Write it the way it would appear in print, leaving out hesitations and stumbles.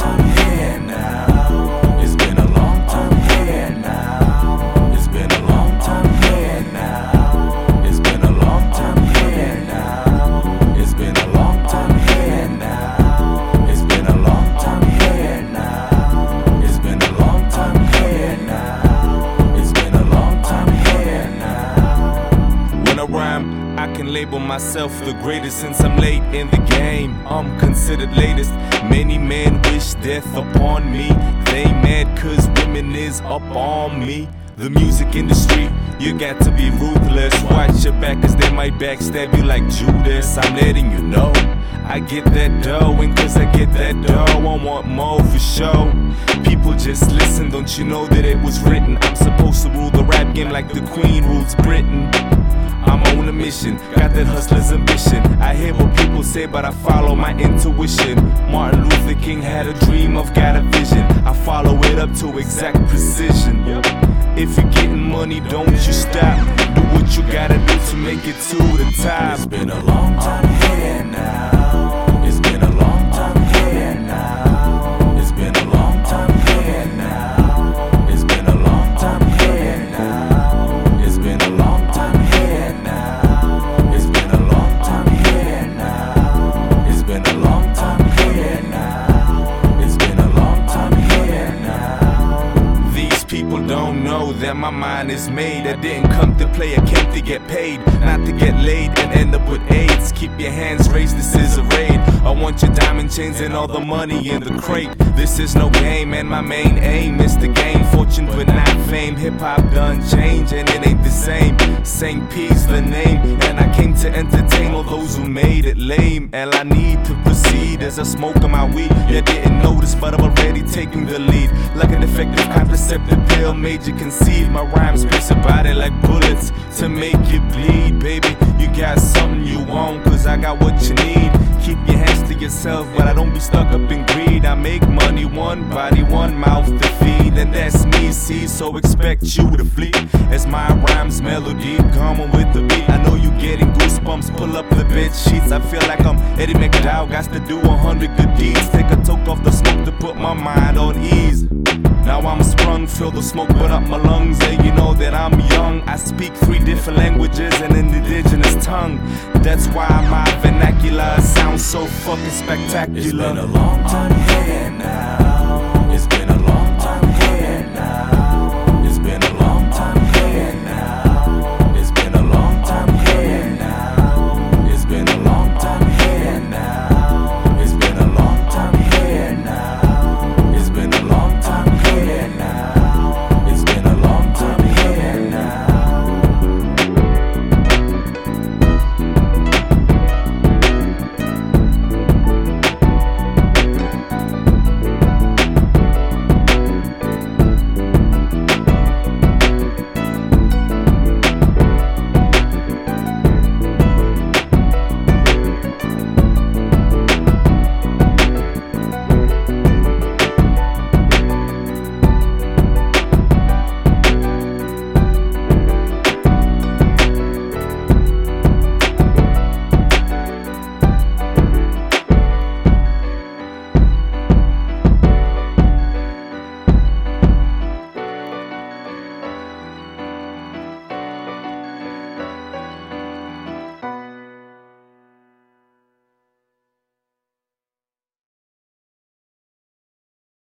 time here now. It's been a long time here now. It's been a long time here now. It's been a long time here now. It's been a long time here now. It's been a long time here now. It's been a long time here now. It's been a long time here now. When I rhyme, I can label myself the greatest since I'm late in the game. I'm considered latest. Many men wish death upon me. They mad cause women is up on me. The music industry, you got to be ruthless. Watch your back cause they might backstab you like Judas. I'm letting you know I get that dough, and cause I get that dough I want more for show. People just listen, don't you know that it was written? I'm supposed to rule the rap game like the Queen rules Britain. I'm on a mission, got that hustler's ambition. I hear what people say, but I follow my intuition. Martin Luther King had a dream, I've got a vision. I follow it up to exact precision. If you're getting money, don't you stop. Do what you gotta do to make it to the top. It's been a long time here now. It's been a long time here now. It's been a long time here now. It's been a long time here now. It's been a long time here now. It's been a long time here now. It's been a long time here now. It's been a long time here now. These people don't know that my mind is made. I didn't come to play, I came to get paid, not to get laid and end up with AIDS. Keep your hands raised, this is a raid. I want your diamond chains and all the money in the crate. This is no game and my main aim is to gain fortune but not fame. Hip-hop done change and it ain't the same. St. P's the name, and I came to entertain all those who made it lame. And I need to proceed as I smoke on my weed. You didn't notice but I'm already taking the lead. Like an effective contraceptive pill made you conceive. My rhymes pierce your body like bullets to make you bleed. Baby, you got something you want, cause I got what you need. Keep your hands to yourself, but I don't be stuck up in greed. I make money, one body, one mouth to feed, and that's me, see, so expect you to flee. As my rhymes melody come on with the beat, I know you getting goosebumps, pull up the bed sheets. I feel like I'm Eddie McDowell, got to do 100 good deeds. Take a toke off the smoke to put my mind on ease. Now I'm sprung, feel the smoke burn up my lungs, and you know that I'm young. I speak 3 different languages and an indigenous tongue. That's why my vernacular sounds so fucking spectacular. It's been a long time